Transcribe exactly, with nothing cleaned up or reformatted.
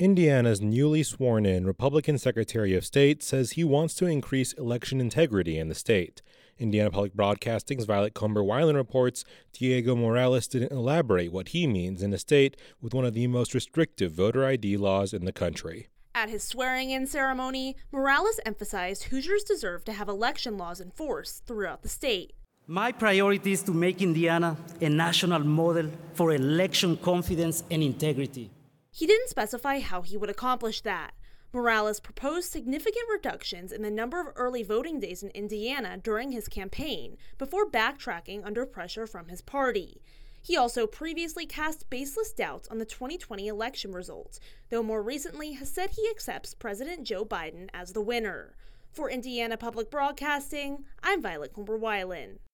Indiana's newly sworn-in Republican Secretary of State says he wants to increase election integrity in the state. Indiana Public Broadcasting's Violet Comber-Weiland reports Diego Morales didn't elaborate what he means in a state with one of the most restrictive voter I D laws in the country. At his swearing-in ceremony, Morales emphasized Hoosiers deserve to have election laws enforced throughout the state. My priority is to make Indiana a national model for election confidence and integrity. He didn't specify how he would accomplish that. Morales proposed significant reductions in the number of early voting days in Indiana during his campaign, before backtracking under pressure from his party. He also previously cast baseless doubts on the twenty twenty election results, though more recently has said he accepts President Joe Biden as the winner. For Indiana Public Broadcasting, I'm Violet Comber-Weiland.